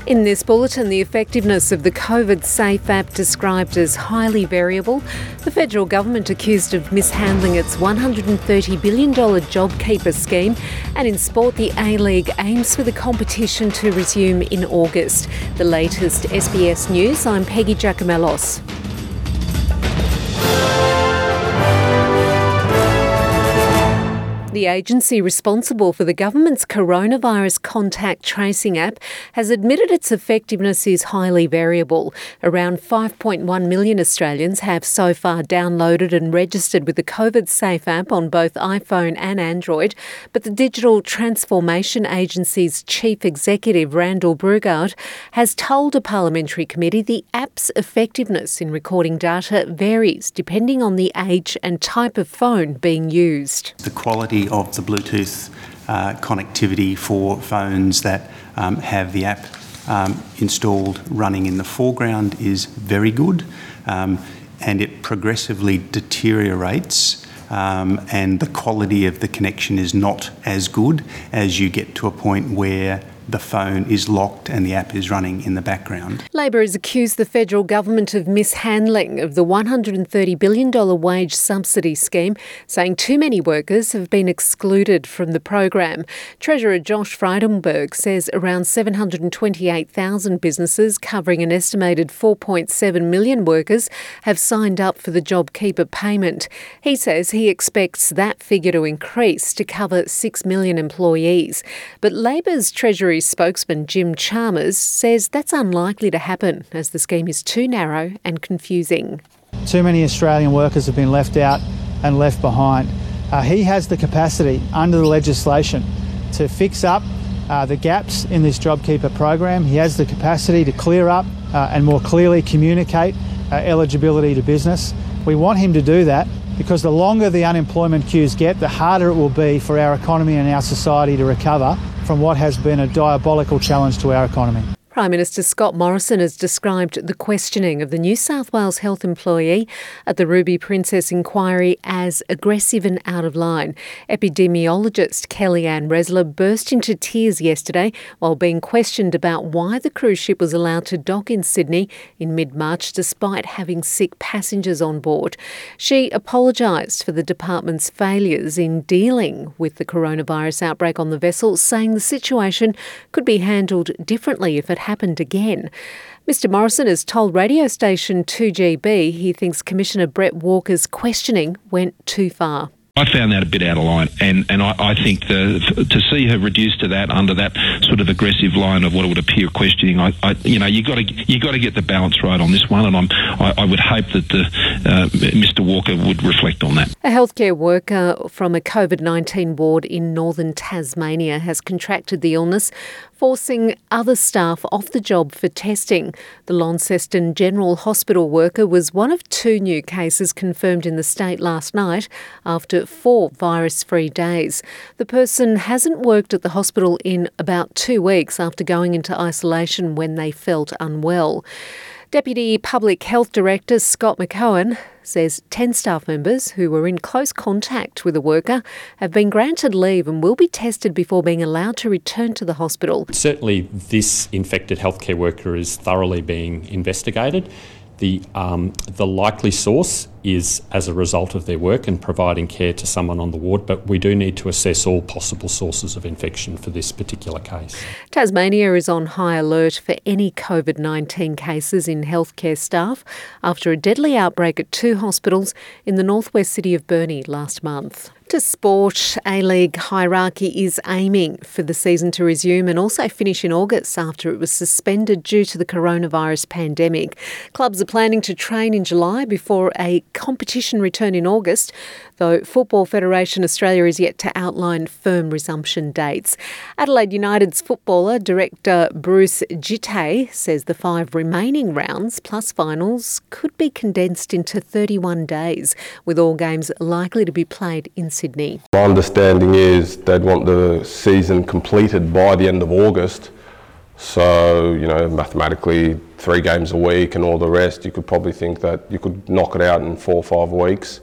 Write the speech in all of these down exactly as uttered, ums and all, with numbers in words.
In this bulletin, the effectiveness of the COVID Safe app described as highly variable. The federal government accused of mishandling its one hundred thirty billion dollars JobKeeper scheme. And in sport, the A-League aims for the competition to resume in August. The latest S B S News, I'm Peggy Giacomellos. The agency responsible for the government's coronavirus contact tracing app has admitted its effectiveness is highly variable. Around five point one million Australians have so far downloaded and registered with the COVID Safe app on both iPhone and Android, but the Digital Transformation Agency's Chief Executive, Randall Brugard, has told a parliamentary committee the app's effectiveness in recording data varies depending on the age and type of phone being used. The quality of the Bluetooth uh, connectivity for phones that um, have the app um, installed running in the foreground is very good, um, and it progressively deteriorates, um, and the quality of the connection is not as good as you get to a point where the phone is locked and the app is running in the background. Labor has accused the federal government of mishandling of the one hundred thirty billion dollars wage subsidy scheme, saying too many workers have been excluded from the program. Treasurer Josh Frydenberg says around seven hundred twenty-eight thousand businesses covering an estimated four point seven million workers have signed up for the JobKeeper payment. He says he expects that figure to increase to cover six million employees. But Labor's Treasury spokesman Jim Chalmers says that's unlikely to happen as the scheme is too narrow and confusing. Too many Australian workers have been left out and left behind. Uh, he has the capacity under the legislation to fix up uh, the gaps in this JobKeeper program. He has the capacity to clear up uh, and more clearly communicate uh, eligibility to business. We want him to do that because the longer the unemployment queues get, the harder it will be for our economy and our society to recover from what has been a diabolical challenge to our economy. Prime Minister Scott Morrison has described the questioning of the New South Wales health employee at the Ruby Princess inquiry as aggressive and out of line. Epidemiologist Kellyanne Resler burst into tears yesterday while being questioned about why the cruise ship was allowed to dock in Sydney in mid-March despite having sick passengers on board. She apologised for the department's failures in dealing with the coronavirus outbreak on the vessel, saying the situation could be handled differently if it happened again. Mister Morrison has told radio station two G B he thinks Commissioner Brett Walker's questioning went too far. I found that a bit out of line, and, and I, I think the, to see her reduced to that under that sort of aggressive line of what would appear questioning, I, I you know, you got to you got to get the balance right on this one, and I'm I, I would hope that the, uh, Mister Walker would reflect on that. A healthcare worker from a COVID nineteen ward in northern Tasmania has contracted the illness, forcing other staff off the job for testing. The Launceston General Hospital worker was one of two new cases confirmed in the state last night after four virus-free days. The person hasn't worked at the hospital in about two weeks after going into isolation when they felt unwell. Deputy Public Health Director Scott McCowan says ten staff members who were in close contact with the worker have been granted leave and will be tested before being allowed to return to the hospital. Certainly this infected healthcare worker is thoroughly being investigated. The, um, the likely source is as a result of their work and providing care to someone on the ward, but we do need to assess all possible sources of infection for this particular case. Tasmania is on high alert for any COVID nineteen cases in healthcare staff after a deadly outbreak at two hospitals in the northwest city of Burnie last month. To sport, A-League hierarchy is aiming for the season to resume and also finish in August after it was suspended due to the coronavirus pandemic. Clubs are planning to train in July before a competition return in August, though Football Federation Australia is yet to outline firm resumption dates. Adelaide United's footballer director Bruce Jitte says the five remaining rounds plus finals could be condensed into thirty-one days, with all games likely to be played in Sydney. My understanding is they'd want the season completed by the end of August. So, you know, mathematically, three games a week and all the rest, you could probably think that you could knock it out in four or five weeks.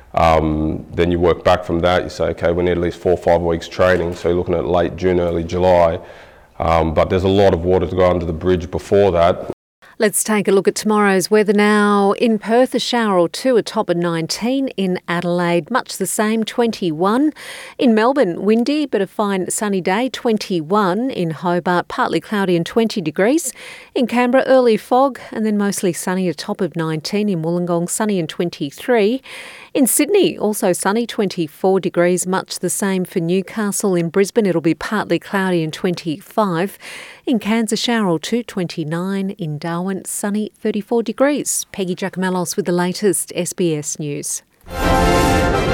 Um, then you work back from that, you say, okay, we need at least four or five weeks training. So you're looking at late June, early July. Um, but there's a lot of water to go under the bridge before that. Let's take a look at tomorrow's weather now. In Perth, a shower or two, a top of nineteen. In Adelaide, much the same, twenty-one. In Melbourne, windy but a fine sunny day, twenty-one. In Hobart, partly cloudy and twenty degrees. In Canberra, early fog and then mostly sunny, a top of nineteen. In Wollongong, sunny and twenty-three. In Sydney, also sunny, twenty-four degrees, much the same for Newcastle. In Brisbane, it'll be partly cloudy and twenty-five. In Cairns, a shower or two, twenty-nine. In Darwin, sunny, thirty-four degrees. Peggy Giacomellos with the latest S B S News.